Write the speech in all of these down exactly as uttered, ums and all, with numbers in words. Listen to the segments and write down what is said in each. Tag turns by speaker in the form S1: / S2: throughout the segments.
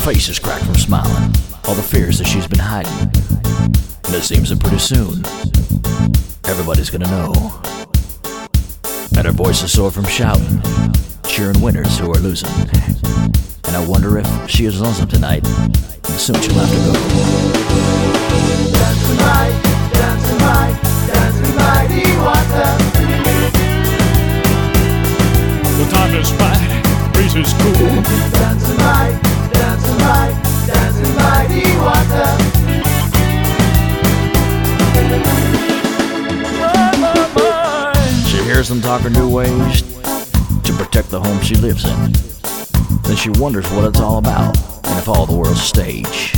S1: face is cracked from smiling, all the fears that she's been hiding. And it seems that pretty soon, everybody's gonna know. And her voice is sore from shouting, cheering winners who are losing. And I wonder if she is lonesome tonight, and soon she'll have to go.
S2: Dancing light, dancing light, dancing mighty water.
S3: The time is fine, breeze is cool.
S2: Dancing light, dancing light, dancing mighty water.
S1: She hears them talking new ways to protect the home she lives in. Then she wonders what it's all about, and if all the world's a stage.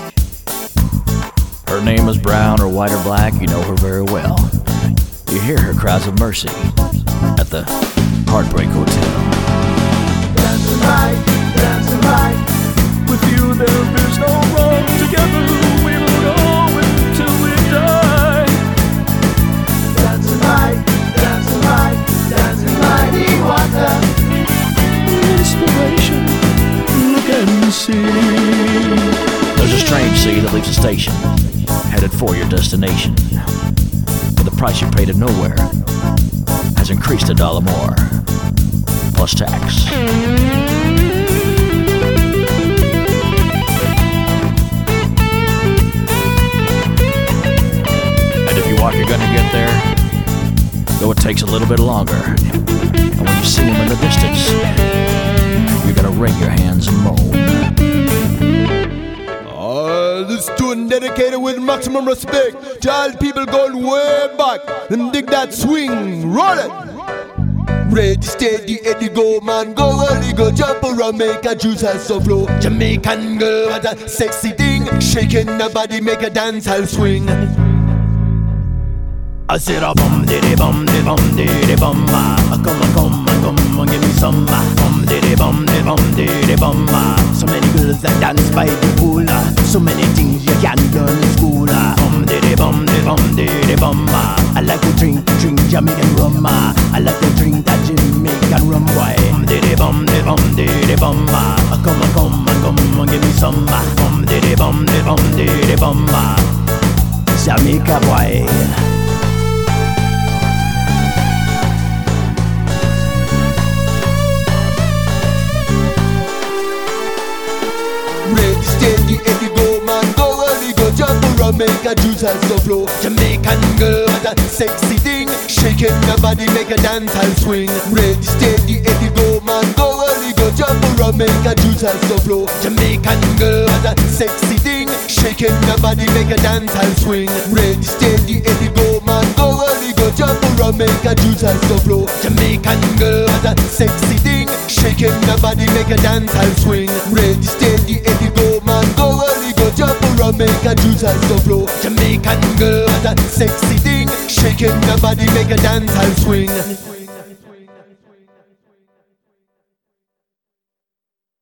S1: Her name is brown or white or black, you know her very well. You hear her cries of mercy at the Heartbreak Hotel.
S2: Dancing light, dancing light.
S3: With you there is no wrong. Together we will go until we die.
S2: Dancing light, dancing light, dancing mighty water.
S3: Inspiration, look and see.
S1: There's a strange sea that leaves the station, headed for your destination. But the price you paid at nowhere has increased a dollar more, plus tax. And if you walk, you're gonna get there, though it takes a little bit longer. And when you see them in the distance, you're gonna wring your hands and moan.
S4: Uh, this tune dedicated with maximum respect to all people going way back and dig that swing, roll it. Ready, steady, Eddie, go, man, go, early, go, jump around, make a juice and so flow. Jamaican girl, what a sexy thing, shaking the body, make a dance, I'll swing.
S5: I said a bum diddy bum diddy bum diddy bum ah. Come on, come on, come on, give me some ah. Bum diddy bum diddy bum diddy bum ah. So many girls that dance by the pool ah. So many things you can't learn in school ah. Bum diddy bum diddy bum diddy bum ah. I like to drink, drink Jamaican rum ah. I like to drink that Jamaican rum boy. Bum diddy bum diddy bum diddy bum ah. Come on, come on, come on, give me some ah. Bum diddy bum diddy bum diddy bum ah. Jamaica boy.
S4: Ready, steady, Eddie, go, man, go, early, go, jump around, make a juice and so flow. Jamaican girl, what a sexy thing, shaking the body, make a dance and swing. Ready, steady, Eddie, go, man, go, early, go, jump around, make a juice and so flow. Jamaican girl, what a sexy thing, shaking the body, make a dance and swing. Ready, steady, Eddie, go, man, go, early, go, jump around, make a juice and so flow. Jamaican girl, what a sexy thing, shaking the body, make a dance and swing. Ready, steady, Eddie, go, man, go, early, go, jump around, make a juice and so flow. Jamaican girl, what a sexy thing, shaking the body, make a dance and swing.